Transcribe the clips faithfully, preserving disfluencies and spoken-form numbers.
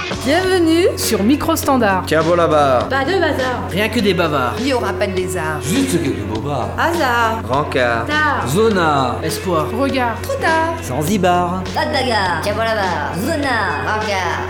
Bienvenue sur Micro-Standard. Cabo là-bas. Pas de bazar. Rien que des bavards. Il n'y aura pas de lézard. Juste quelques bobards. Hasard. Rancard. Tard. Zona. Espoir. Regard. Trop tard. Zanzibar. Pas de bagarre. Tiens voilà là. Zona. Rancard.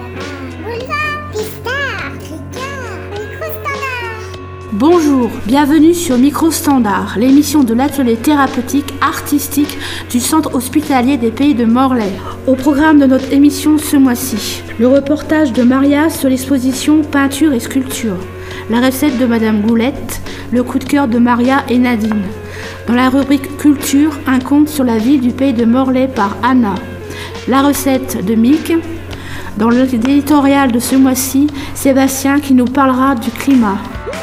Bonjour, bienvenue sur Micro-Standard, l'émission de l'atelier thérapeutique artistique du centre hospitalier des Pays de Morlaix. Au programme de notre émission ce mois-ci, le reportage de Maria sur l'exposition Peinture et Sculpture, la recette de Madame Goulette, le coup de cœur de Maria et Nadine. Dans la rubrique Culture, un conte sur la ville du Pays de Morlaix par Anna. La recette de Mick. Dans l'éditorial de ce mois-ci, Sébastien qui nous parlera du climat.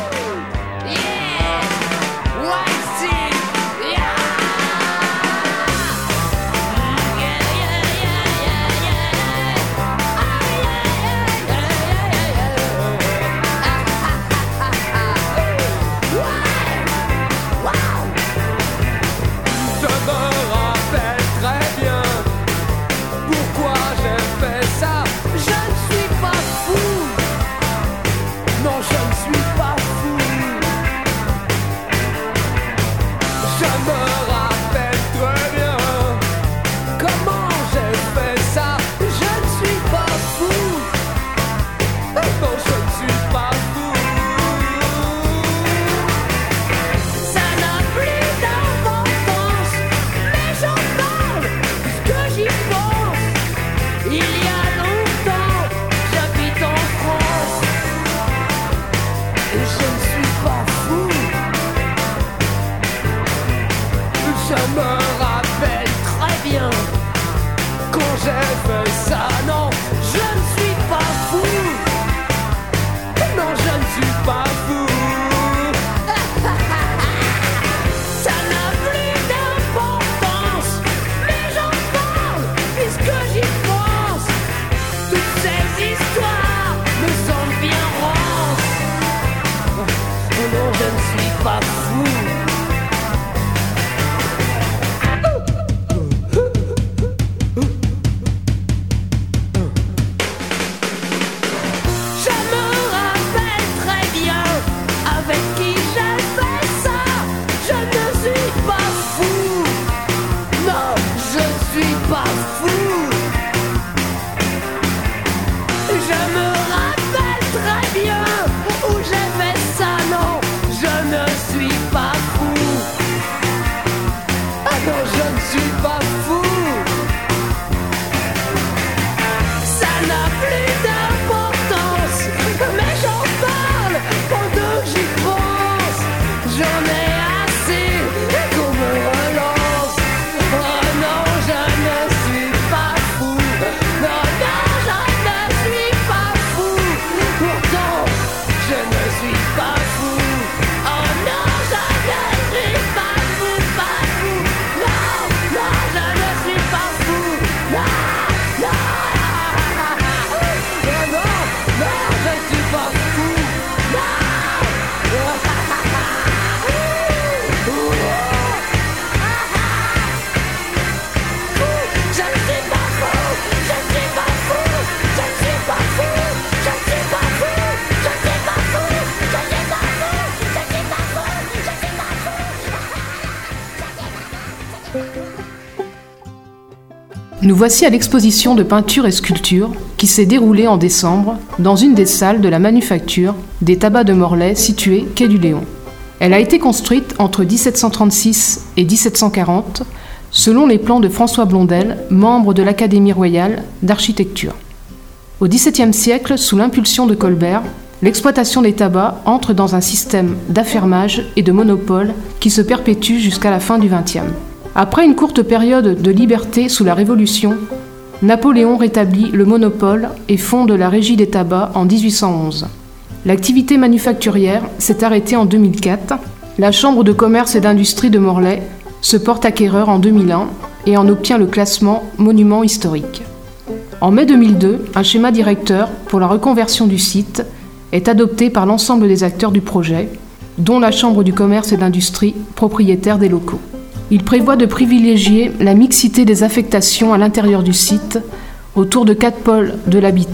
Nous voici à l'exposition de peinture et sculpture qui s'est déroulée en décembre dans une des salles de la manufacture des tabacs de Morlaix située quai du Léon. Elle a été construite entre dix-sept cent trente-six et dix-sept cent quarante selon les plans de François Blondel, membre de l'Académie royale d'architecture. Au dix-septième siècle, sous l'impulsion de Colbert, l'exploitation des tabacs entre dans un système d'affermage et de monopole qui se perpétue jusqu'à la fin du vingtième. Après une courte période de liberté sous la Révolution, Napoléon rétablit le monopole et fonde la Régie des tabacs en dix-huit cent onze. L'activité manufacturière s'est arrêtée en deux mille quatre. La Chambre de commerce et d'industrie de Morlaix se porte acquéreur en deux mille un et en obtient le classement monument historique. En mai deux mille deux, un schéma directeur pour la reconversion du site est adopté par l'ensemble des acteurs du projet, dont la Chambre du commerce et d'industrie, propriétaire des locaux. Il prévoit de privilégier la mixité des affectations à l'intérieur du site autour de quatre pôles de l'habitat,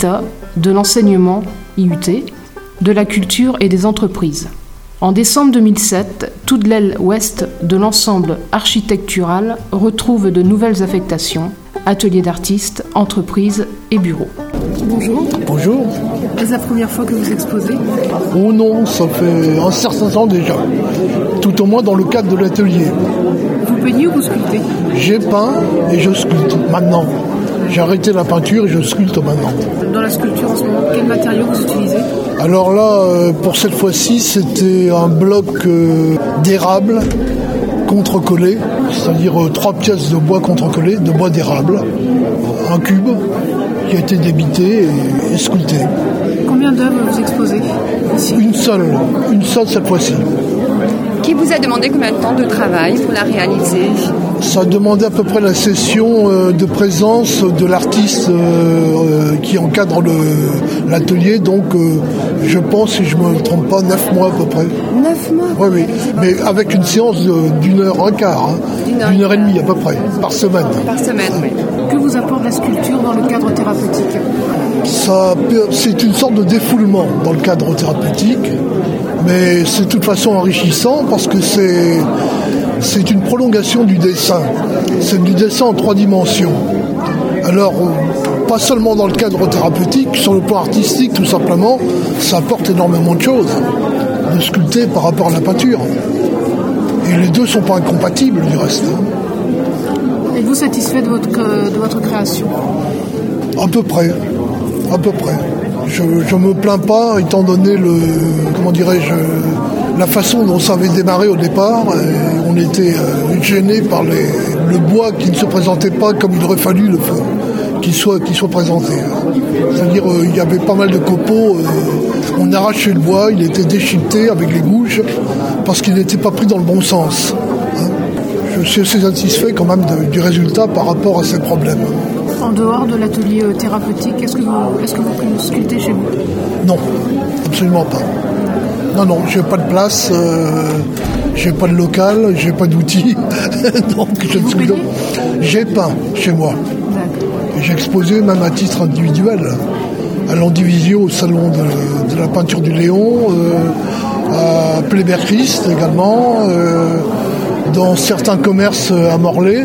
de l'enseignement, I U T, de la culture et des entreprises. En décembre deux mille sept, toute l'aile ouest de l'ensemble architectural retrouve de nouvelles affectations, ateliers d'artistes, entreprises et bureaux. Bonjour. Bonjour. C'est la première fois que vous exposez ? Oh non, ça fait un certain temps déjà. Tout au moins dans le cadre de l'atelier. Vous peignez ou vous sculptez ? J'ai peint et je sculpte maintenant. J'ai arrêté la peinture et je sculpte maintenant. Dans la sculpture en ce moment, quel matériau vous utilisez ? Alors là, pour cette fois-ci, c'était un bloc euh, d'érable contre-collé, c'est-à-dire euh, trois pièces de bois contre-collé, de bois d'érable, un cube qui a été débité et, et sculpté. Combien d'œuvres vous exposez ici ? Une seule, une seule cette fois-ci. Qui vous a demandé combien de temps de travail pour la réaliser ? Ça a demandé à peu près la session euh, de présence de l'artiste euh, euh, qui encadre le, l'atelier. Donc, euh, je pense, si je ne me trompe pas, neuf mois à peu près. Neuf mois ? Oui, oui. Mais avec une séance de, d'une heure, un quart, hein, d'une, heure, d'une heure et demie à peu près, par semaine. Par semaine, oui. Que vous apporte la sculpture dans le cadre thérapeutique ? Ça, c'est une sorte de défoulement dans le cadre thérapeutique, mais c'est de toute façon enrichissant parce que c'est, c'est une prolongation du dessin. C'est du dessin en trois dimensions. Alors, pas seulement dans le cadre thérapeutique, sur le plan artistique tout simplement, ça apporte énormément de choses, de sculpter par rapport à la peinture. Et les deux ne sont pas incompatibles du reste. Êtes-vous satisfait de votre, de votre création ? À peu près, à peu près. Je ne me plains pas, étant donné le, comment dirais-je, la façon dont ça avait démarré au départ. Et on était euh, gênés par les, le bois qui ne se présentait pas comme il aurait fallu le, qu'il soit, qu'il soit présenté. C'est-à-dire euh, il y avait pas mal de copeaux, euh, on arrachait le bois, il était déchiqueté avec les gouges parce qu'il n'était pas pris dans le bon sens. Hein. Je suis assez satisfait quand même de, du résultat par rapport à ces problèmes. En dehors de l'atelier thérapeutique, est-ce que vous, est-ce que vous sculptez chez vous ? Non, absolument pas. Non, non, j'ai pas de place, euh, j'ai pas de local, j'ai pas d'outils, donc je ne sculpte. J'ai peint chez moi. Et j'ai exposé même à titre individuel à l'Andivisio au salon de, de la peinture du Léon, euh, à Plébert-Christ également, euh, dans certains commerces à Morlaix.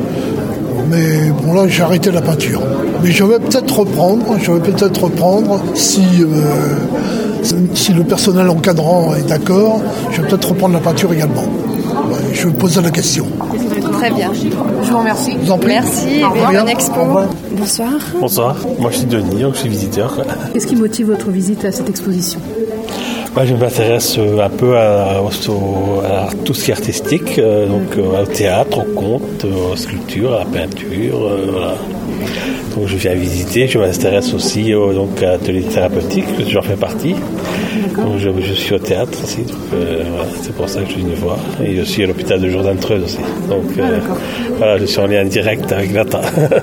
Mais bon, là, j'ai arrêté la peinture. Mais je vais peut-être reprendre, je vais peut-être reprendre si, euh, si le personnel encadrant est d'accord, je vais peut-être reprendre la peinture également. Je vais poser la question. Très bien. Je vous remercie. Je vous en prie. Merci, et bonne expo. Bonsoir. Bonsoir, moi je suis Denis, donc je suis visiteur. Qu'est-ce qui motive votre visite à cette exposition ? Moi, je m'intéresse un peu à, à tout ce qui est artistique, euh, donc euh, au théâtre, au conte, aux sculptures, à la peinture, euh, voilà. Donc je viens visiter, je m'intéresse aussi euh, donc, à l'atelier thérapeutique, j'en fais partie. Donc je, je suis au théâtre aussi, donc, euh, voilà, c'est pour ça que je suis venu voir. Et je suis à l'hôpital de Jourdain-Treuse aussi. Donc euh, voilà, je suis en lien direct avec Nata.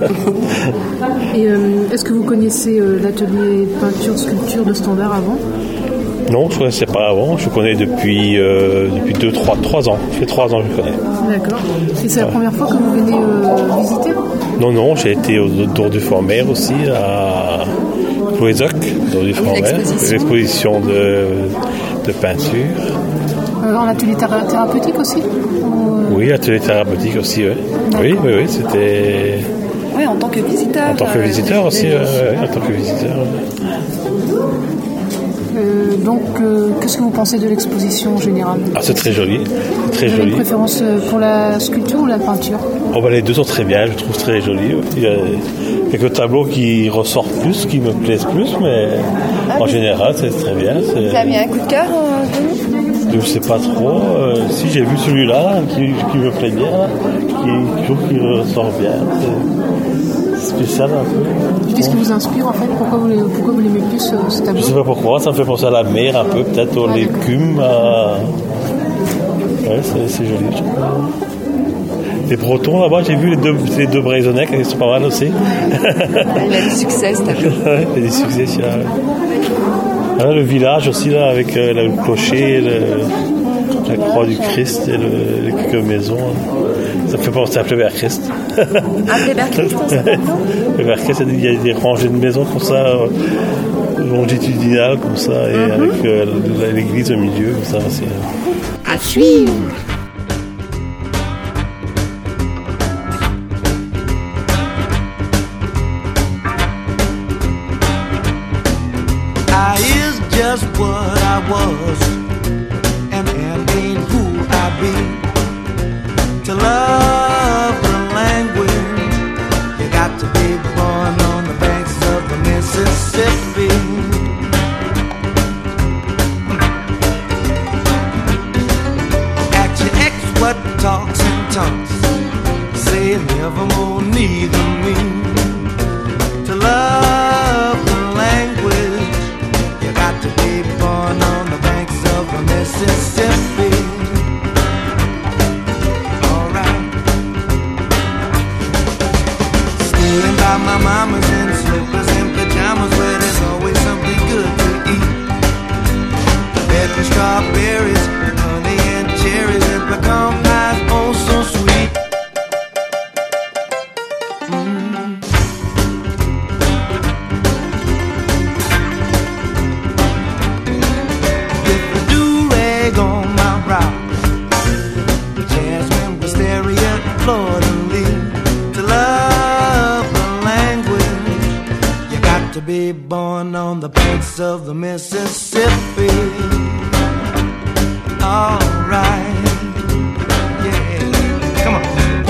Et euh, est-ce que vous connaissez euh, l'atelier peinture-sculpture de Standard avant ? Non, je ne connaissais pas avant. Je connais depuis euh, depuis deux, trois, trois ans. Ça fait trois ans que je connais. D'accord. Et c'est la première fois que vous venez euh, visiter ? Non, non, j'ai été au Tour du Former aussi, à Plouézoc, Tour du Former, l'exposition de, de peinture. Euh, en atelier théra- thérapeutique aussi Ou... Oui, atelier thérapeutique aussi, oui. Oui, oui, oui, c'était... Oui, en tant que visiteur. En tant que visiteur euh, aussi, euh, oui, en tant que visiteur. Euh, donc, euh, qu'est-ce que vous pensez de l'exposition en général ? Ah, c'est très joli, très vous avez joli. une préférence pour la sculpture ou la peinture ? Oh, bah, les deux sont très bien, je trouve très jolis. Il y a quelques tableaux qui ressortent plus, qui me plaisent plus, mais ah, en général, c'est très bien. C'est... Vous avez un coup de cœur, euh, Je ne sais pas trop. Euh, si j'ai vu celui-là, là, qui, qui me plaît bien, là, qui, je trouve qu'il ressort bien. C'est spécial un peu. Qu'est-ce qui vous inspire en fait ? Pourquoi vous, pourquoi vous l'aimez plus ce, ce tableau ? Je ne sais pas pourquoi, ça me fait penser à la mer un peu, peut-être aux légumes. À... Ouais, c'est, c'est joli. Je trouve. Les Bretons là-bas, j'ai vu les deux, les deux Braisonnets, qui sont pas mal aussi. Il a du succès, ce tableau. Ouais, il a du succès, ça. Ah, le village aussi, là, avec euh, le clocher, le, la croix du Christ et le, les quelques maisons. Ça me fait penser à Plébert-Christ. Un débarquiste, c'est non? Le barquet, c'est il y a des rangées de maisons comme ça, euh, longitudinales comme ça, et mm-hmm. avec euh, l'église au milieu, comme ça. C'est, euh... À suivre. I is just what I was, and and ain't who I be. To love the language, you got to be born on the banks of the Mississippi. At your ex, what talks and talks, say never more neither me. To love the language, you got to be born on the banks of the Mississippi. By my mama's in slippers and pajamas, where there's always something good to eat. Bed with strawberries, honey and cherries, and pecan pies, oh so sweet. Mm. With the do-rag on my brow, jasmine, wisteria, fleur-de-lis, to love to be born on the banks of the Mississippi. All right, yeah, come on.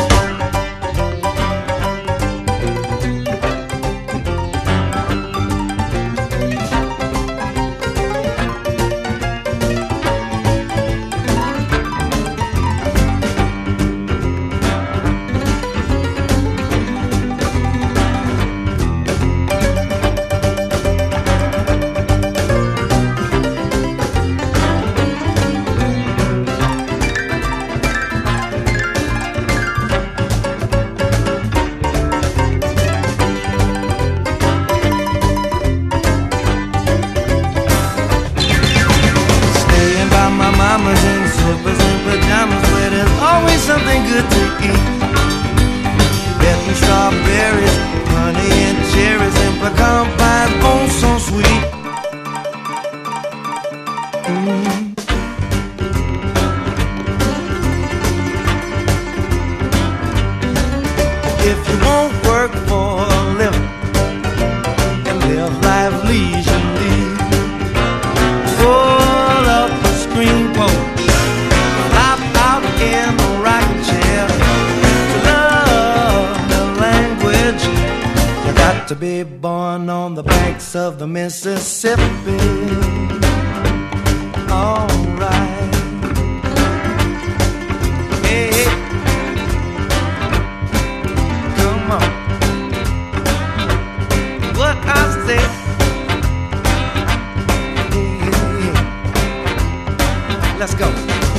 Something good to eat. Bed and strawberries, honey and cherries, and pecan pies, oh so sweet. Mm. If you won't work for a living and live life leisurely, pull up the screen porch, flop out in the rocking chair. To love the language, you got to be born on the banks of the Mississippi. All right, hey, hey. Come on. What I say? Hey, hey, hey. Let's go.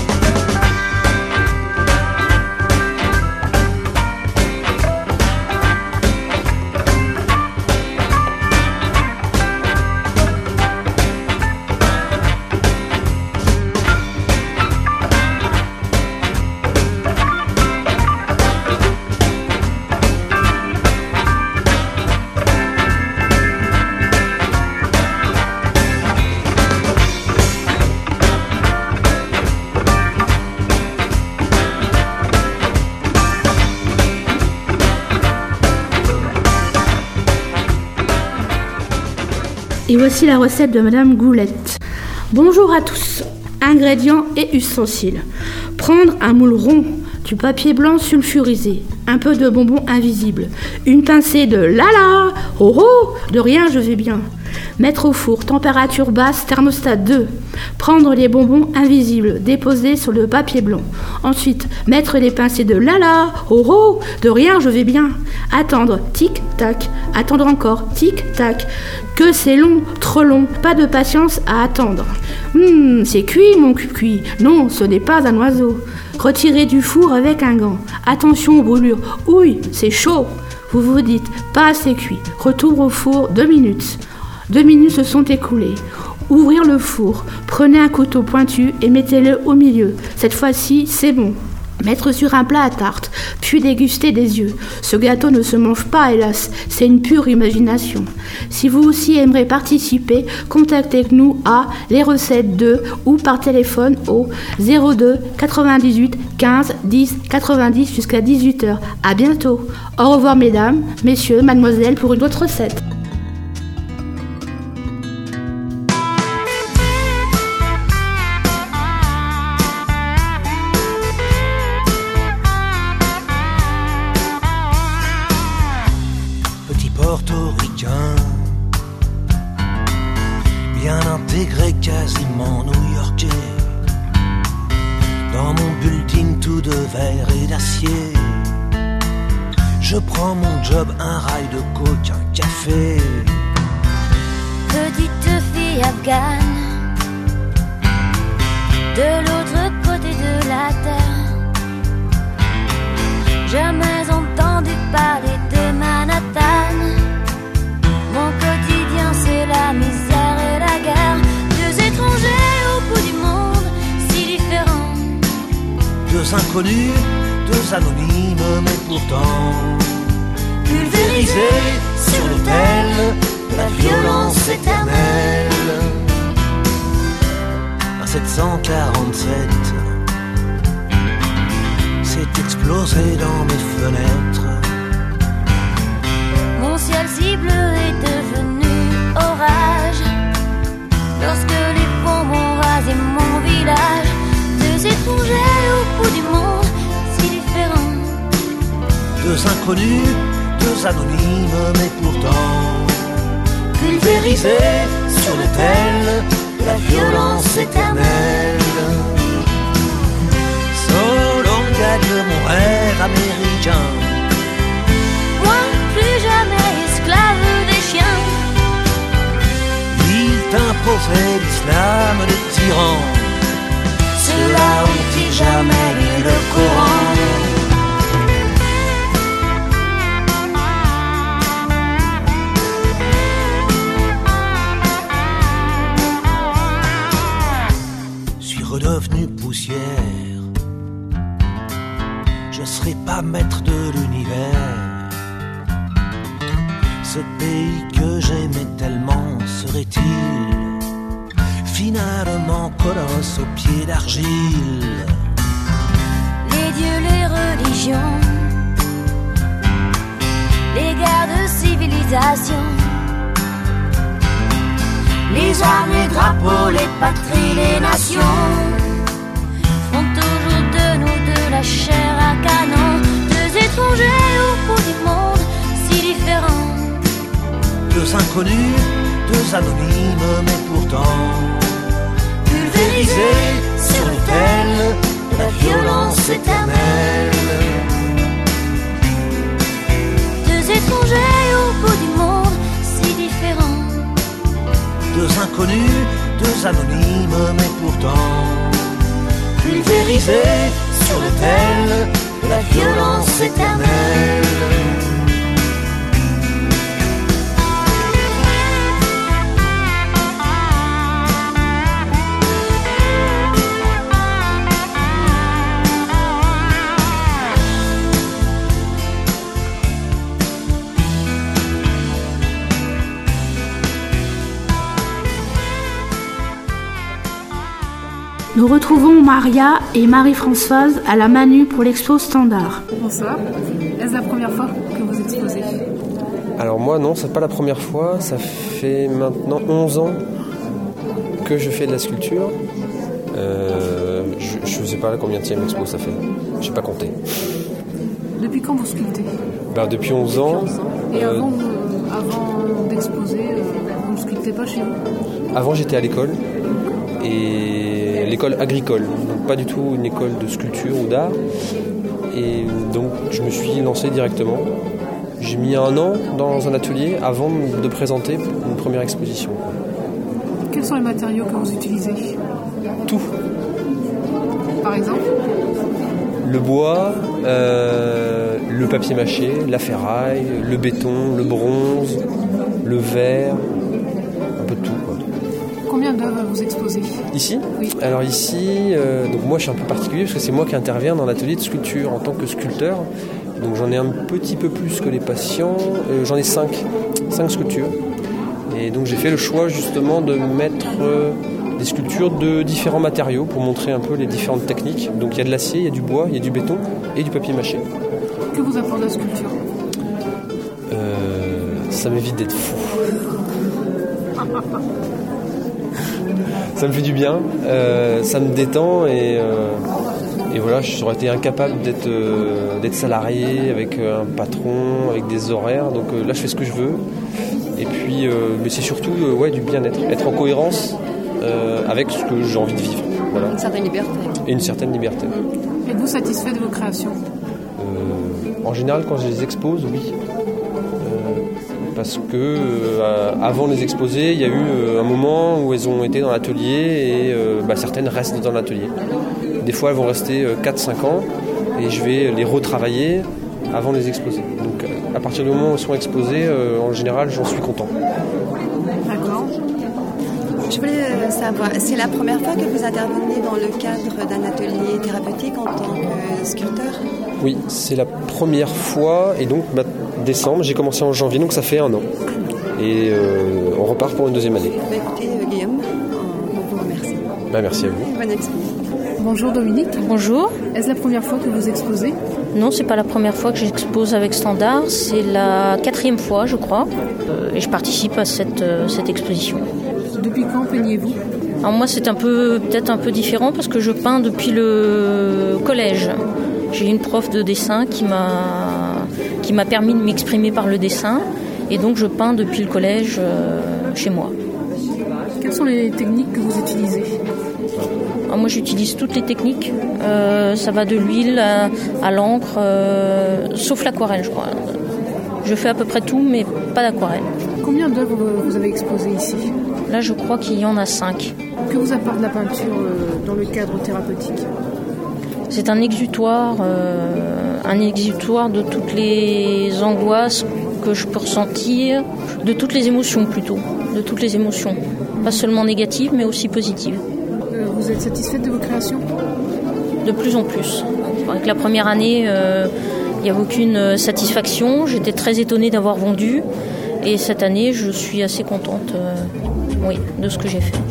Et voici la recette de Madame Goulette. Bonjour à tous. Ingrédients et ustensiles. Prendre un moule rond, du papier blanc sulfurisé, un peu de bonbons invisibles, une pincée de lala, oh oh, de rien je vais bien. Mettre au four, température basse, thermostat deux. Prendre les bonbons invisibles, déposer sur le papier blanc. Ensuite, mettre les pincées de lala, oh oh, de rien je vais bien. Attendre, tic-tac. Attendre encore, tic-tac. Que c'est long, trop long, pas de patience à attendre. Hum, c'est cuit mon cuit. Non, ce n'est pas un oiseau. Retirer du four avec un gant. Attention aux brûlures. Ouille, c'est chaud. Vous vous dites, pas assez cuit. Retour au four, deux minutes. Deux minutes se sont écoulées. Ouvrir le four. Prenez un couteau pointu et mettez-le au milieu. Cette fois-ci, c'est bon. Mettre sur un plat à tarte, puis déguster des yeux. Ce gâteau ne se mange pas, hélas, c'est une pure imagination. Si vous aussi aimerez participer, contactez-nous à les recettes de ou par téléphone au zéro deux quatre-vingt-dix-huit quinze dix quatre-vingt-dix jusqu'à dix-huit heures. À bientôt. Au revoir mesdames, messieurs, mademoiselles pour une autre recette. Portoricain, bien intégré, quasiment new-yorkais. Dans mon building tout de verre et d'acier, je prends mon job, un rail de coke, un café. Petite fille afghane, de l'autre côté de la terre, jamais entendu parler de Manhattan. Mon quotidien c'est la misère et la guerre. Deux étrangers au bout du monde, si différents. Deux inconnus, deux anonymes, mais pourtant pulvérisés sur l'autel de la violence éternelle. Un sept cent quarante-sept s'est explosé dans mes fenêtres. Mon ciel si bleu est devenu orage lorsque les bombes ont rasé mon village. Deux étrangers au bout du monde, si différents. Deux inconnus, deux anonymes, mais pourtant pulvérisés sur l'autel de la violence éternelle. So long gagne mon rêve américain. Moi, plus jamais esclave des chiens. Il t'imposait l'islam des tyrans. Ceux-là ont-ils jamais lu le Coran? Suis redevenu poussière. Je serai pas maître de l'univers. Ce pays que j'aimais tellement serait-il finalement colosse aux pieds d'argile? Les dieux, les religions, les guerres de civilisation, les armes, les drapeaux, les patries, les nations font toujours de nous de la chair à canon. Deux étrangers au bout du monde, si différents. Deux inconnus, deux anonymes, mais pourtant pulvérisés sur l'autel de la violence éternelle. Deux étrangers au bout du monde, si différents. Deux inconnus, deux anonymes, mais pourtant pulvérisés sur l'autel de la violence éternelle. Nous retrouvons Maria et Marie-Françoise à la Manu pour l'expo Standard. Bonsoir. Est-ce la première fois que vous exposez? Alors moi non, c'est pas la première fois. Ça fait maintenant onze ans que je fais de la sculpture. Euh, je ne sais pas combien de expo ça fait. Je n'ai pas compté. Depuis quand vous sculptez? Ben, depuis onze ans. Et euh, avant, euh, avant d'exposer, euh, vous ne sculptez pas chez vous? Avant j'étais à l'école. Et l'école agricole, donc pas du tout une école de sculpture ou d'art. Et donc je me suis lancé directement. J'ai mis un an dans un atelier avant de présenter une première exposition. Quels sont les matériaux que vous utilisez? Tout. Par exemple? Le bois, euh, le papier mâché, la ferraille, le béton, le bronze, le verre, un peu de tout, quoi. Combien d'œuvres vous exposez Ici Oui. Alors ici, euh, donc moi je suis un peu particulier parce que c'est moi qui interviens dans l'atelier de sculpture en tant que sculpteur. Donc j'en ai un petit peu plus que les patients. Euh, j'en ai cinq, cinq sculptures. Et donc j'ai fait le choix justement de mettre euh, des sculptures de différents matériaux pour montrer un peu les différentes techniques. Donc il y a de l'acier, il y a du bois, il y a du béton et du papier mâché. Que vous apporte la sculpture euh, Ça m'évite d'être fou. Ça me fait du bien, euh, ça me détend et, euh, et voilà, j'aurais été incapable d'être, euh, d'être salarié avec un patron, avec des horaires. Donc euh, là je fais ce que je veux. Et puis, euh, mais c'est surtout euh, ouais, du bien-être, être en cohérence euh, avec ce que j'ai envie de vivre. Voilà. Une certaine liberté. Et une certaine liberté. Êtes-vous satisfait de vos créations ? euh, En général, quand je les expose, oui. Euh, parce que euh, avant de les exposer, il y a eu euh, un moment où elles ont été dans l'atelier et euh, bah, certaines restent dans l'atelier. Des fois, elles vont rester euh, quatre cinq ans et je vais les retravailler avant de les exposer. Donc, à partir du moment où elles sont exposées, euh, en général, j'en suis content. D'accord. Je voulais savoir, c'est la première fois que vous intervenez dans le cadre d'un atelier thérapeutique en tant que sculpteur ? Oui, c'est la première fois. Et donc, bah, décembre, j'ai commencé en janvier, donc ça fait un an. Et euh, on repart pour une deuxième année. Bah, écoutez, euh, Guillaume, on vous remercie. Bah, merci à vous. Bonne expo. Bonjour Dominique. Bonjour. Est-ce la première fois que vous exposez ? Non, c'est pas la première fois que j'expose avec Standard, c'est la quatrième fois, je crois, euh, et je participe à cette, euh, cette exposition. Depuis quand peignez-vous ? Alors moi, c'est un peu, peut-être un peu différent parce que je peins depuis le collège. J'ai une prof de dessin qui m'a, qui m'a permis de m'exprimer par le dessin, et donc je peins depuis le collège euh, chez moi. Quelles sont les techniques que vous utilisez ? Alors moi j'utilise toutes les techniques, euh, ça va de l'huile à, à l'encre, euh, sauf l'aquarelle je crois. Je fais à peu près tout mais pas d'aquarelle. Combien d'œuvres vous avez exposées ici ? Là je crois qu'il y en a cinq. Que vous apporte la peinture euh, dans le cadre thérapeutique ? C'est un exutoire, euh, un exutoire de toutes les angoisses que je peux ressentir, de toutes les émotions plutôt, de toutes les émotions. Pas seulement négatives mais aussi positives. Vous êtes satisfaite de vos créations ? De plus en plus. Avec la première année, euh, il n'y avait aucune satisfaction. J'étais très étonnée d'avoir vendu. Et cette année, je suis assez contente euh, oui, de ce que j'ai fait.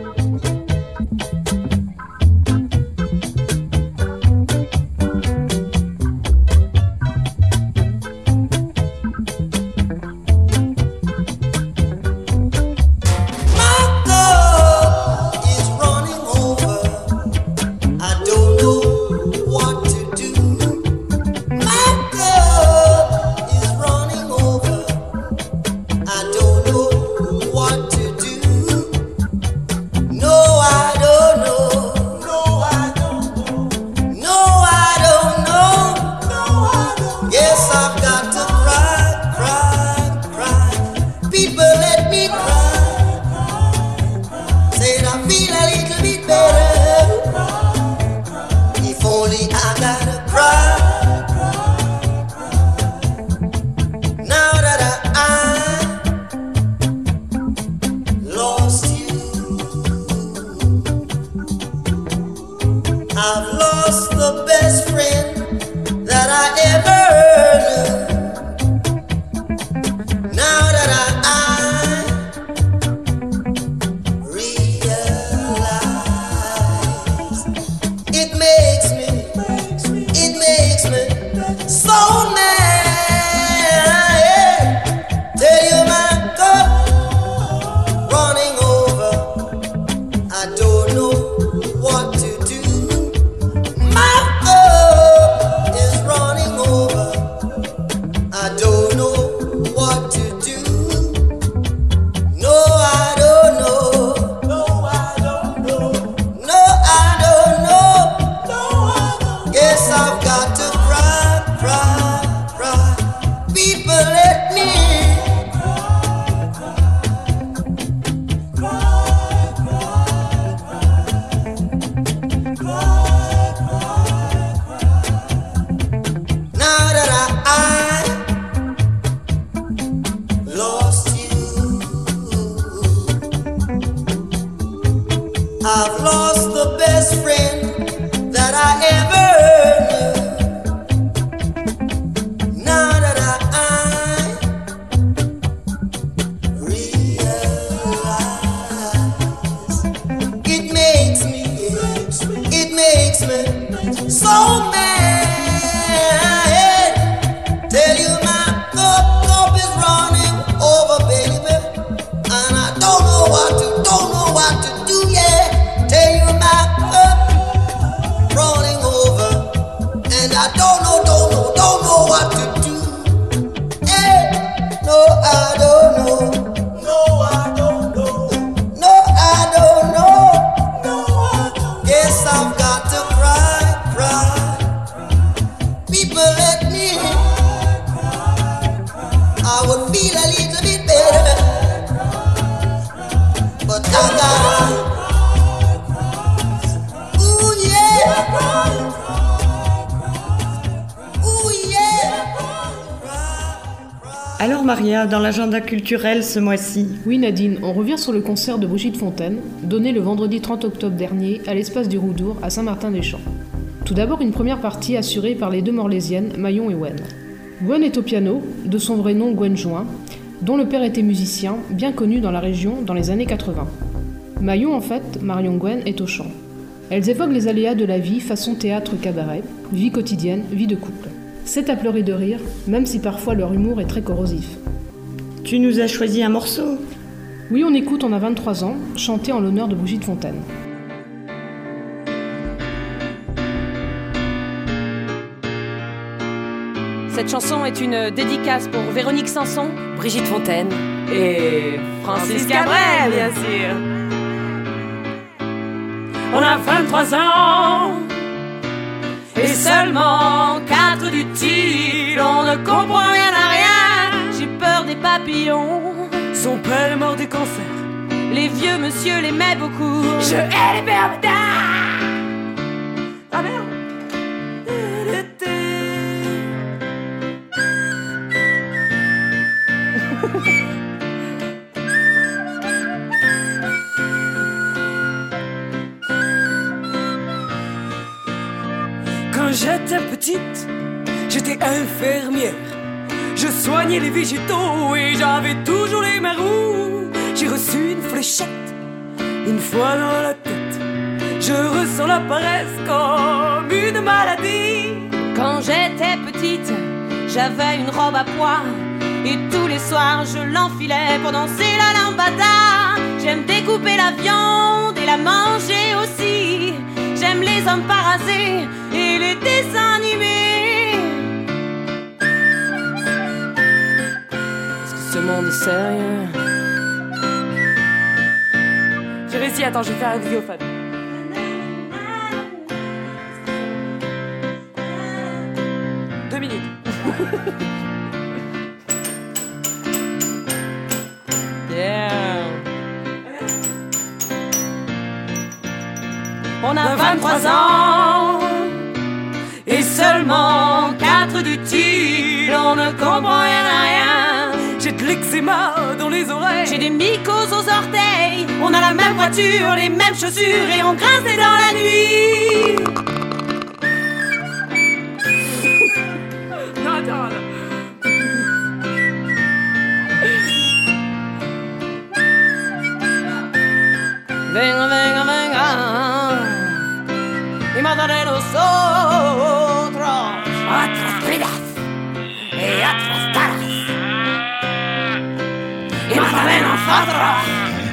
I've lost the best friend that I ever knew. Now that I, I I've lost the best friend that I ever knew. Now that I realize, it makes me, it makes me so mad. Tell you my cup, cup is running over, baby, and I don't know what to, don't know what to do, yeah. Tell you my cup running over, and I don't know, don't know, don't know what to do. Hey, no, I don't know. No, I don't know. No, I don't know. No, I don't. Guess I've got to cry, cry. People let me. I would feel a little bit better, but I got. Ooh yeah. Ooh yeah. Alors Maria, dans l'agenda culturel ce mois-ci. Oui Nadine, on revient sur le concert de Brigitte Fontaine, donné le vendredi trente octobre dernier à l'espace du Roudour à Saint-Martin-des-Champs. Tout d'abord une première partie assurée par les deux Morlaisiennes, Mayon et Gwen. Gwen est au piano, de son vrai nom Gwen Join, dont le père était musicien, bien connu dans la région dans les années quatre-vingts. Mayon en fait, Marion Gwen, est au chant. Elles évoquent les aléas de la vie façon théâtre-cabaret, vie quotidienne, vie de couple. C'est à pleurer de rire, même si parfois leur humour est très corrosif. Tu nous as choisi un morceau ? Oui, on écoute On a vingt-trois ans, chanté en l'honneur de Brigitte Fontaine. Cette chanson est une dédicace pour Véronique Sanson, Brigitte Fontaine et Francis Cabrel, bien sûr. On a vingt-trois ans et seulement quatre d'utiles. On ne comprend rien à rien. J'ai peur des papillons. Son père est mort du cancer. Les vieux monsieur l'aimaient beaucoup. Je hais les bermudas. Ah merde. Quand j'étais petite, j'étais infirmière. Je soignais les végétaux et j'avais toujours les mains rouges. J'ai reçu une fléchette une fois dans la tête. Je ressens la paresse comme une maladie. Quand j'étais petite, j'avais une robe à pois et tous les soirs je l'enfilais pour danser la lambada. J'aime découper la viande et la manger aussi. J'aime les hommes parasés et les dessins animés. Est-ce que ce monde est sérieux? J'ai réussi, attends, je vais faire un vidéophone. Deux minutes. Yeah. On a vingt-trois ans et seulement quatre d'utiles. On ne comprend rien à rien. J'ai de l'eczéma dans les oreilles. J'ai des mycoses aux orteils. On a la même voiture, les mêmes chaussures et on grince des dents la nuit. Non, attends, attends. Venga, venga, venga. Y mataré los otros. Otras vidas y otras caras. Y mataré nosotros.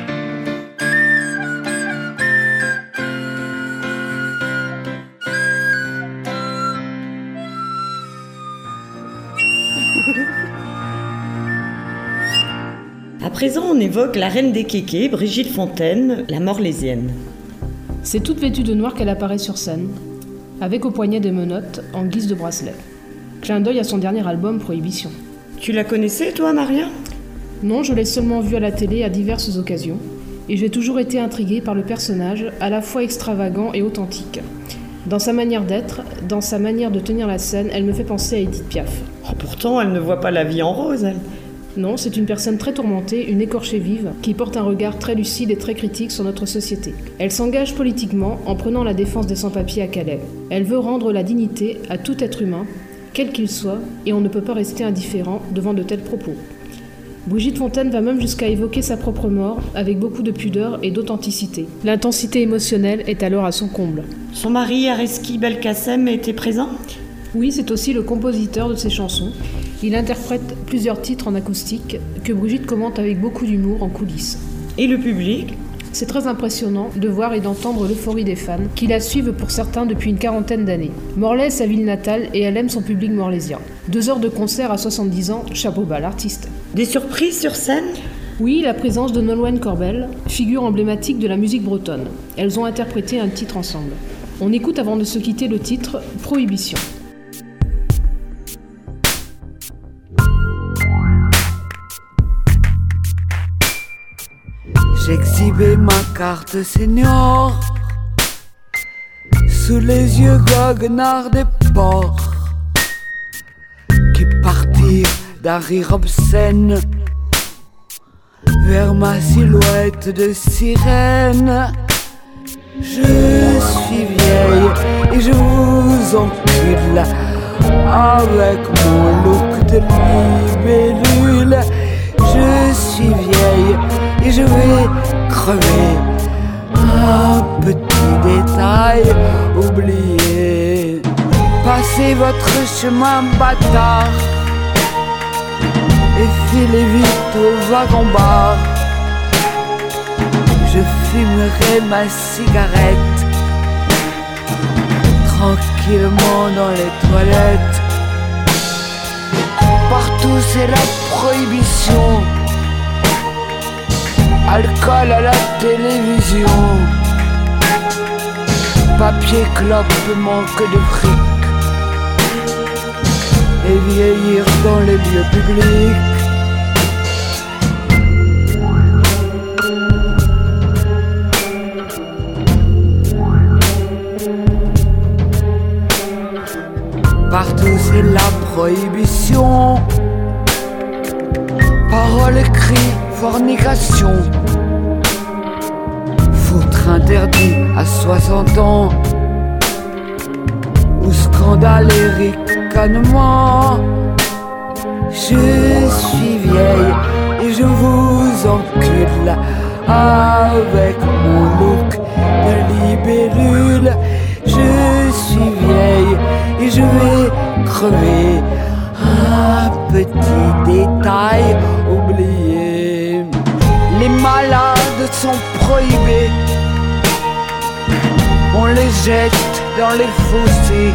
À présent, on évoque la reine des kékés, Brigitte Fontaine, la Morlaisienne. C'est toute vêtue de noir qu'elle apparaît sur scène, avec au poignet des menottes en guise de bracelet. Clin d'œil à son dernier album Prohibition. Tu la connaissais, toi, Maria ? Non, je l'ai seulement vue à la télé à diverses occasions, et j'ai toujours été intriguée par le personnage, à la fois extravagant et authentique. Dans sa manière d'être, dans sa manière de tenir la scène, elle me fait penser à Edith Piaf. Oh, pourtant, elle ne voit pas la vie en rose, elle. Non, c'est une personne très tourmentée, une écorchée vive, qui porte un regard très lucide et très critique sur notre société. Elle s'engage politiquement en prenant la défense des sans-papiers à Calais. Elle veut rendre la dignité à tout être humain, quel qu'il soit, et on ne peut pas rester indifférent devant de tels propos. Brigitte Fontaine va même jusqu'à évoquer sa propre mort avec beaucoup de pudeur et d'authenticité. L'intensité émotionnelle est alors à son comble. Son mari, Areski Belkacem, était présent ? Oui, c'est aussi le compositeur de ses chansons. Il interprète plusieurs titres en acoustique que Brigitte commente avec beaucoup d'humour en coulisses. Et le public ? C'est très impressionnant de voir et d'entendre l'euphorie des fans, qui la suivent pour certains depuis une quarantaine d'années. Morlaix est sa ville natale et elle aime son public morlaisien. Deux heures de concert à soixante-dix ans, chapeau bas l'artiste. Des surprises sur scène ? Oui, la présence de Nolwenn Corbel, figure emblématique de la musique bretonne. Elles ont interprété un titre ensemble. On écoute avant de se quitter le titre « Prohibition ». J'exhibais ma carte senior sous les yeux goguenards des porcs qui partirent d'un rire obscène vers ma silhouette de sirène. Je suis vieille et je vous encule avec mon look de libellule. Je suis vieille et je vais crever. Un petit détail oublié. Passez votre chemin bâtard et filez vite au wagon-bar. Je fumerai ma cigarette tranquillement dans les toilettes. Partout c'est la prohibition. Alcool à la télévision. Papier, clope, manque de fric. Et vieillir dans les lieux publics. Partout c'est la prohibition. Paroles, cris, fornication. Foutre interdit à soixante ans. Ou scandale et ricanement. Je suis vieille et je vous encule avec mon look de libellule. Je suis vieille et je vais crever. Un petit détail oublié. Les malades sont prohibés. On les jette dans les fossés,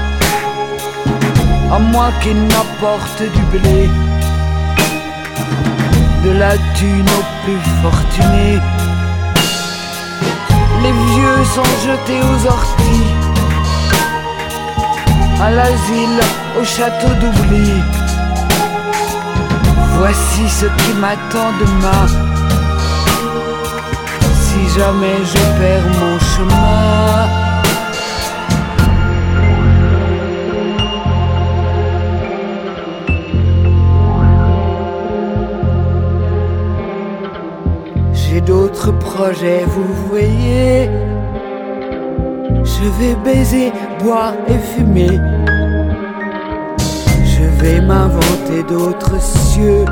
à moins qu'ils n'apportent du blé, de la thune aux plus fortunés. Les vieux sont jetés aux orties, à l'asile, au château d'oubli. Voici ce qui m'attend demain, si jamais je perds mon chemin. J'ai d'autres projets, vous voyez. Je vais baiser, boire et fumer. Je vais m'inventer d'autres cieux,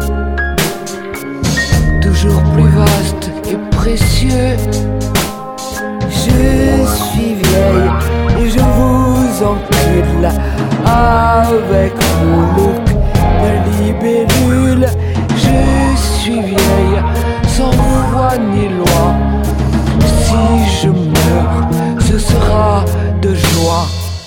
toujours plus vastes et précieux. Je suis vieille et je vous encule avec mon look de libellule. Je suis vieille sans foi ni loi. Si je meurs, ce sera de joie.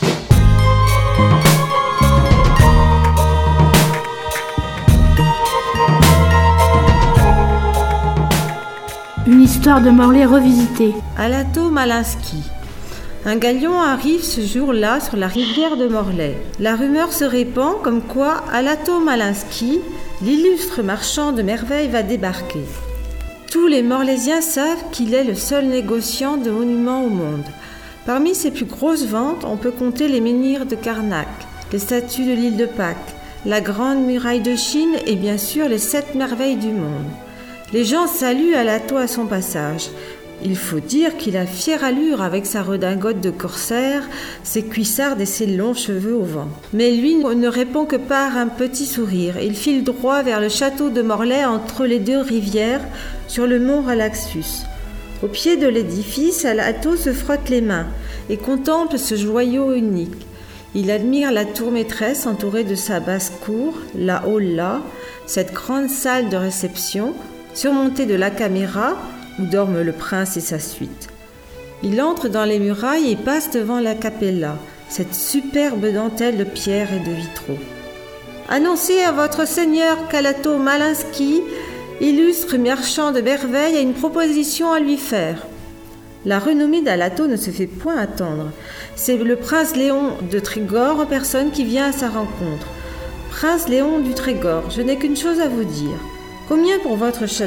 Une histoire de Morlaix revisitée. Alato Malinski. Un galion arrive ce jour-là sur la rivière de Morlaix. La rumeur se répand comme quoi Alato Malinski, l'illustre marchand de merveilles, va débarquer. Tous les Morlaisiens savent qu'il est le seul négociant de monuments au monde. Parmi ses plus grosses ventes, on peut compter les menhirs de Carnac, les statues de l'île de Pâques, la grande muraille de Chine et bien sûr les sept merveilles du monde. Les gens saluent Alato à son passage. Il faut dire qu'il a fière allure avec sa redingote de corsaire, ses cuissardes et ses longs cheveux au vent. Mais lui ne répond que par un petit sourire. Il file droit vers le château de Morlaix entre les deux rivières, sur le mont Relaxus. Au pied de l'édifice, Alato se frotte les mains et contemple ce joyau unique. Il admire la tour maîtresse entourée de sa basse-cour, la Aula, cette grande salle de réception, surmontée de la caméra, où dorment le prince et sa suite. Il entre dans les murailles et passe devant la capella, cette superbe dentelle de pierre et de vitraux. Annoncez à votre seigneur qu'Alato Malinski, illustre marchand de merveilles, a une proposition à lui faire. La renommée d'Alato ne se fait point attendre. C'est le prince Léon de Trégor en personne qui vient à sa rencontre. Prince Léon du Trégor, je n'ai qu'une chose à vous dire. Combien pour votre château ?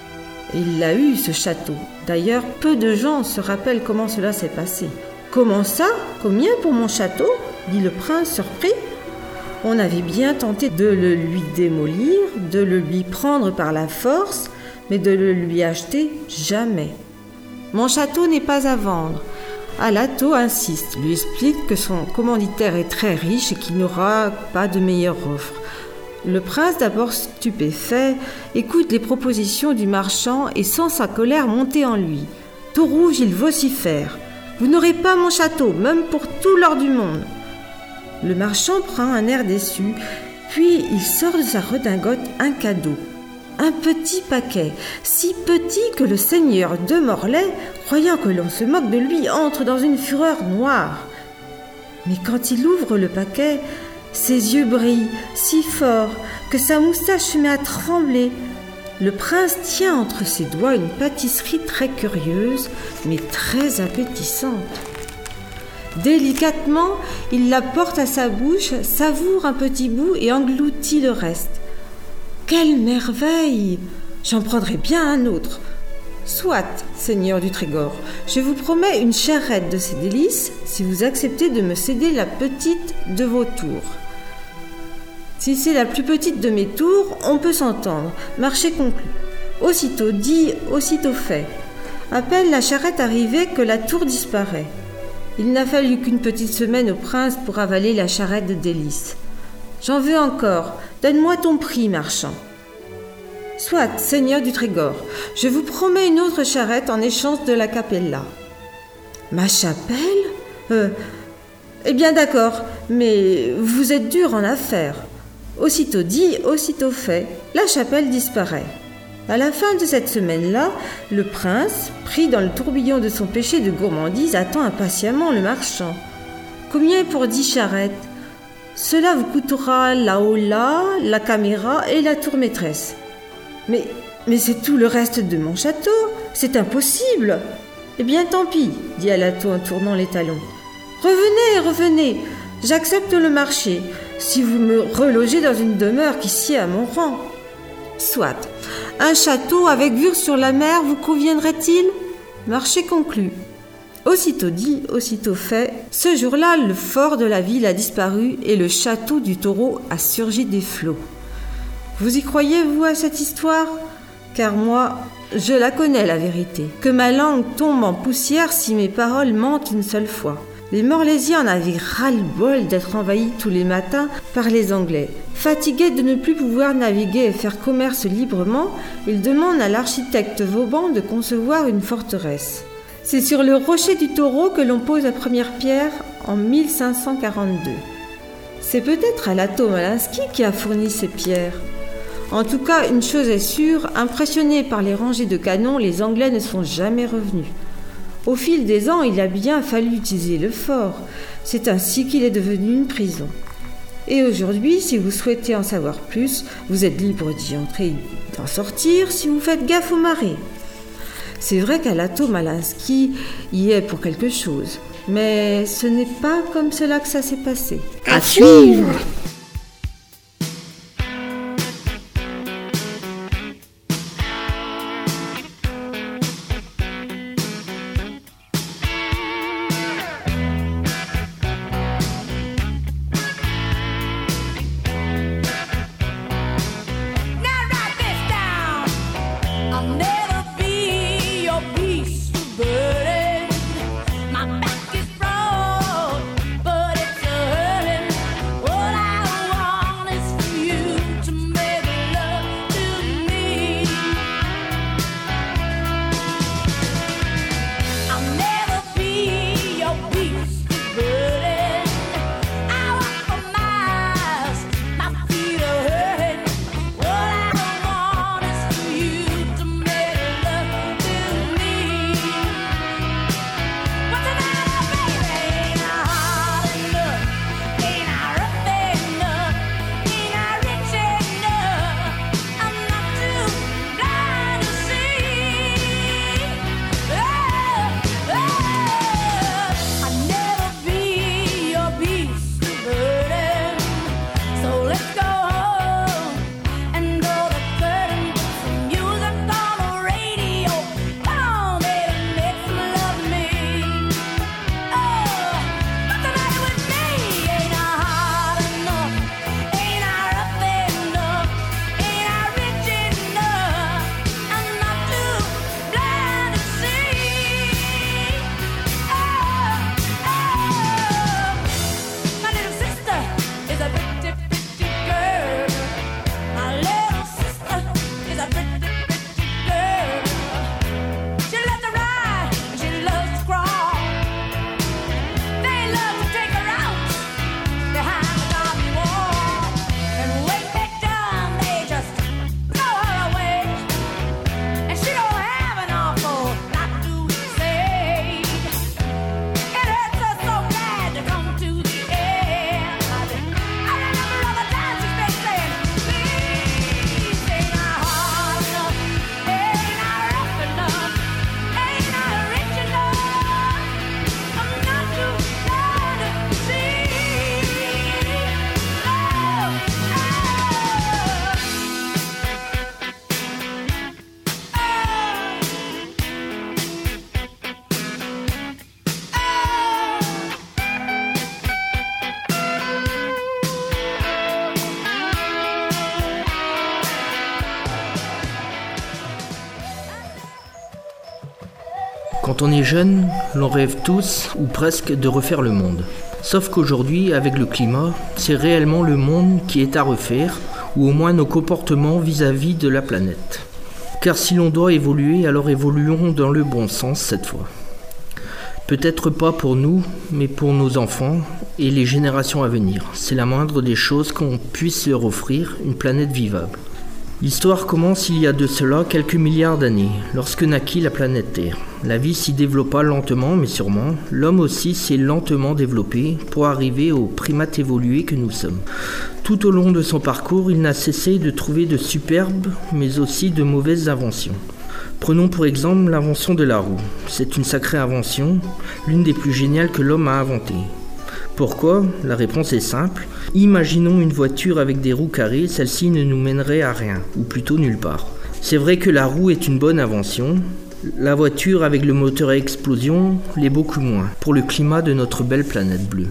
Il l'a eu, ce château. D'ailleurs, peu de gens se rappellent comment cela s'est passé. « Comment ça ? Combien pour mon château ?» dit le prince surpris. On avait bien tenté de le lui démolir, de le lui prendre par la force, mais de le lui acheter, jamais. « Mon château n'est pas à vendre. » Alato insiste, lui explique que son commanditaire est très riche et qu'il n'aura pas de meilleure offre. Le prince, d'abord stupéfait, écoute les propositions du marchand et sent sa colère monter en lui. Tout rouge, il vocifère. « Vous n'aurez pas mon château, même pour tout l'or du monde !» Le marchand prend un air déçu, puis il sort de sa redingote un cadeau. Un petit paquet, si petit que le seigneur de Morlaix, croyant que l'on se moque de lui, entre dans une fureur noire. Mais quand il ouvre le paquet, ses yeux brillent si fort que sa moustache se met à trembler. Le prince tient entre ses doigts une pâtisserie très curieuse, mais très appétissante. Délicatement, il la porte à sa bouche, savoure un petit bout et engloutit le reste. Quelle merveille! J'en prendrai bien un autre. Soit, seigneur du Trégor, je vous promets une charrette de ces délices si vous acceptez de me céder la petite de vos tours. Si c'est la plus petite de mes tours, on peut s'entendre. Marché conclu. Aussitôt dit, aussitôt fait. À peine la charrette arrivée que la tour disparaît. Il n'a fallu qu'une petite semaine au prince pour avaler la charrette de délices. J'en veux encore. Donne-moi ton prix, marchand. Soit, seigneur du Trégor, je vous promets une autre charrette en échange de la capella. Ma chapelle ? Euh, eh bien d'accord, mais vous êtes dur en affaires. Aussitôt dit, aussitôt fait, la chapelle disparaît. À la fin de cette semaine-là, le prince, pris dans le tourbillon de son péché de gourmandise, attend impatiemment le marchand. Combien pour dix charrettes ? Cela vous coûtera la Aula, la caméra et la tour maîtresse. Mais, mais c'est tout le reste de mon château, c'est impossible. Eh bien tant pis, dit Alato en tournant les talons. Revenez, revenez, j'accepte le marché, si vous me relogez dans une demeure qui sied à mon rang. Soit, un château avec vue sur la mer vous conviendrait-il ? Marché conclu. Aussitôt dit, aussitôt fait, ce jour-là, le fort de la ville a disparu et le château du taureau a surgi des flots. Vous y croyez, vous, à cette histoire ? Car moi, je la connais, la vérité. Que ma langue tombe en poussière si mes paroles mentent une seule fois. Les Morlaisiens en avaient ras-le-bol d'être envahis tous les matins par les Anglais. Fatigués de ne plus pouvoir naviguer et faire commerce librement, ils demandent à l'architecte Vauban de concevoir une forteresse. C'est sur le rocher du Taureau que l'on pose la première pierre en mille cinq cent quarante-deux. C'est peut-être Alato Malinski qui a fourni ces pierres. En tout cas, une chose est sûre, impressionnés par les rangées de canons, les Anglais ne sont jamais revenus. Au fil des ans, il a bien fallu utiliser le fort. C'est ainsi qu'il est devenu une prison. Et aujourd'hui, si vous souhaitez en savoir plus, vous êtes libre d'y entrer et d'en sortir si vous faites gaffe aux marées. C'est vrai qu'Alato Malinski y est pour quelque chose, mais ce n'est pas comme cela que ça s'est passé. À suivre! Quand on est jeune, l'on rêve tous, ou presque, de refaire le monde. Sauf qu'aujourd'hui, avec le climat, c'est réellement le monde qui est à refaire, ou au moins nos comportements vis-à-vis de la planète. Car si l'on doit évoluer, alors évoluons dans le bon sens cette fois. Peut-être pas pour nous, mais pour nos enfants et les générations à venir. C'est la moindre des choses qu'on puisse leur offrir, une planète vivable. L'histoire commence il y a de cela quelques milliards d'années, lorsque naquit la planète Terre. La vie s'y développa lentement mais sûrement, l'homme aussi s'est lentement développé pour arriver aux primates évolués que nous sommes. Tout au long de son parcours, il n'a cessé de trouver de superbes mais aussi de mauvaises inventions. Prenons pour exemple l'invention de la roue. C'est une sacrée invention, l'une des plus géniales que l'homme a inventées. Pourquoi ? La réponse est simple. Imaginons une voiture avec des roues carrées, celle-ci ne nous mènerait à rien, ou plutôt nulle part. C'est vrai que la roue est une bonne invention. La voiture avec le moteur à explosion l'est beaucoup moins, pour le climat de notre belle planète bleue.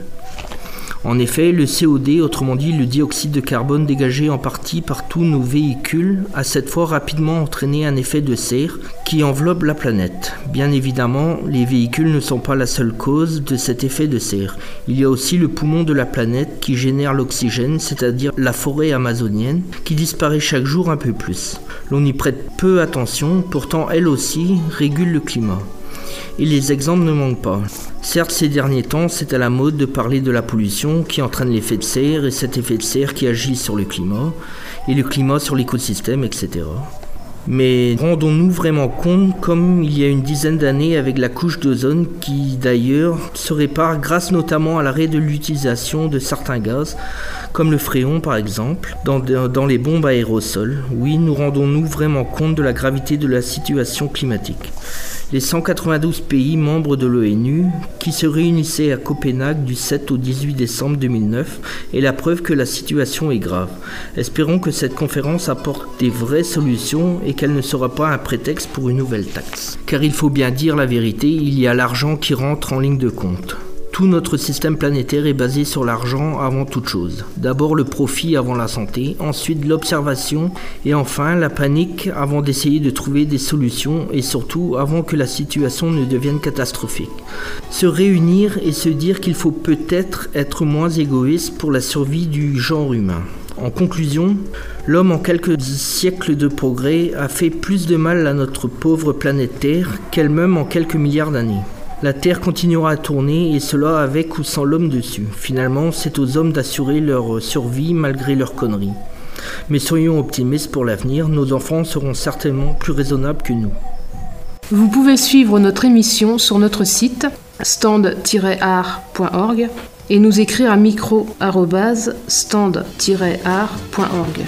En effet, le C O deux, autrement dit le dioxyde de carbone dégagé en partie par tous nos véhicules, a cette fois rapidement entraîné un effet de serre qui enveloppe la planète. Bien évidemment, les véhicules ne sont pas la seule cause de cet effet de serre. Il y a aussi le poumon de la planète qui génère l'oxygène, c'est-à-dire la forêt amazonienne, qui disparaît chaque jour un peu plus. L'on y prête peu attention, pourtant elle aussi régule le climat. Et les exemples ne manquent pas. Certes, ces derniers temps, c'est à la mode de parler de la pollution qui entraîne l'effet de serre et cet effet de serre qui agit sur le climat, et le climat sur l'écosystème, et cetera. Mais rendons-nous vraiment compte, comme il y a une dizaine d'années avec la couche d'ozone qui d'ailleurs se répare grâce notamment à l'arrêt de l'utilisation de certains gaz, comme le fréon par exemple, dans, dans les bombes à aérosols. Oui, nous rendons-nous vraiment compte de la gravité de la situation climatique. Les cent quatre-vingt-douze pays membres de l'ONU qui se réunissaient à Copenhague du sept au dix-huit décembre deux mille neuf est la preuve que la situation est grave. Espérons que cette conférence apporte des vraies solutions et qu'elle ne sera pas un prétexte pour une nouvelle taxe. Car il faut bien dire la vérité, il y a l'argent qui rentre en ligne de compte. Tout notre système planétaire est basé sur l'argent avant toute chose. D'abord le profit avant la santé, ensuite l'observation et enfin la panique avant d'essayer de trouver des solutions et surtout avant que la situation ne devienne catastrophique. Se réunir et se dire qu'il faut peut-être être moins égoïste pour la survie du genre humain. En conclusion, l'homme en quelques siècles de progrès a fait plus de mal à notre pauvre planète Terre qu'elle-même en quelques milliards d'années. La Terre continuera à tourner et cela avec ou sans l'homme dessus. Finalement, c'est aux hommes d'assurer leur survie malgré leurs conneries. Mais soyons optimistes pour l'avenir, nos enfants seront certainement plus raisonnables que nous. Vous pouvez suivre notre émission sur notre site stand tiret art point org et nous écrire à micro arobase stand tiret art point org.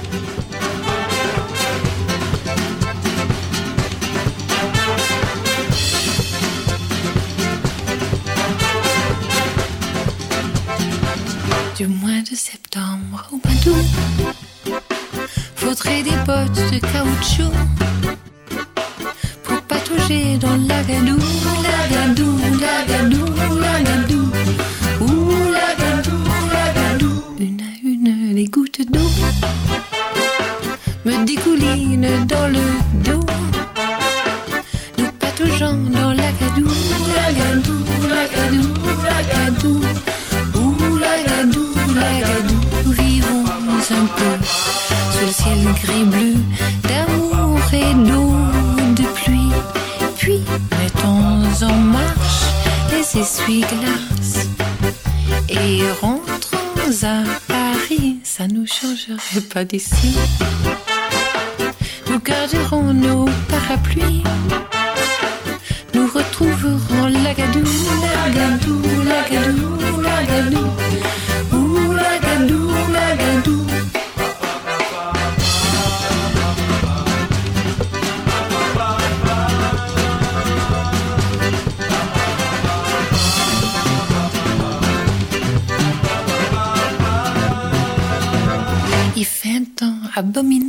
Du mois de septembre au mois d'août, faudrait des bottes de caoutchouc pour patauger dans l'agadou, l'agadou, l'agadou, l'agadou, ouh l'agadou, l'agadou. Une à une, les gouttes d'eau me dégoulinent dans le dos, nous pataugeons dans l'agadou, l'agadou, l'agadou, l'agadou. Lagadou, lagadou, nous vivons un peu sous le ciel gris-bleu d'amour et d'eau, de pluie. Puis mettons en marche les essuie-glaces et rentrons à Paris. Ça nous changerait pas d'ici. Nous garderons nos parapluies. Nous retrouverons l'agadou, l'agadou, l'agadou, l'agadou. Ouh l'agadou, l'agadou. Il fait un temps abominable.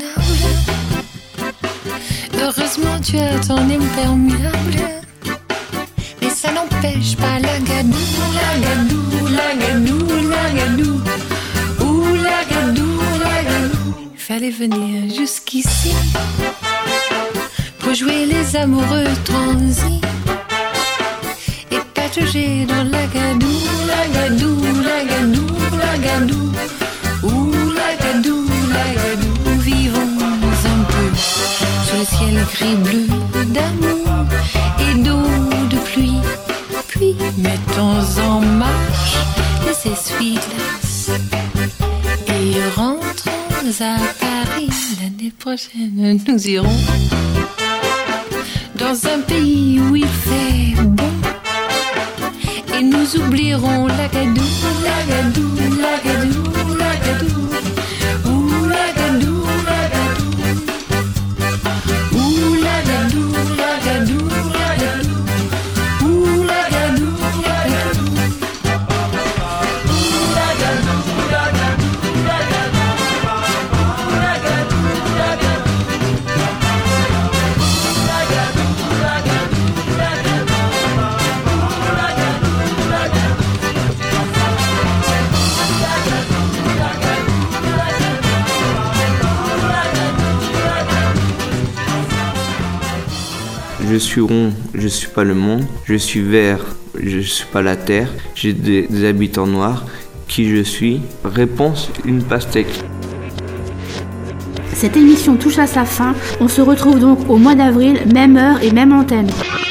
Heureusement tu as ton imperméable. Mais ça n'empêche pas l'agadou, l'agadou, l'agadou, l'agadou. Ouh l'agadou, l'agadou. Il fallait venir jusqu'ici pour jouer les amoureux transis et patauger dans la gadoue, la gadoue, la gadoue, la gadoue, ouh la gadoue, la gadoue. Vivons un peu sous le ciel gris-bleu d'amour et d'eau de pluie, puis mettons en marche les essuie-glaces et rentrons à Paris. L'année prochaine nous irons dans un pays où il fait bon et nous oublierons la gadoue, la gadoue, la gadoue, la gadoue, ouh la gadoue, la gadoue, ouh la gadoue, la gadoue, la gadoue, ouh la gadoue, la gadoue, ouh la gadoue, la gadoue, la gadoue, la gadoue, la gadoue. Je suis rond, je suis pas le monde. Je suis vert, je suis pas la terre. J'ai des, des habitants noirs. Qui je suis? Réponse, une pastèque. Cette émission touche à sa fin. On se retrouve donc au mois d'avril, même heure et même antenne.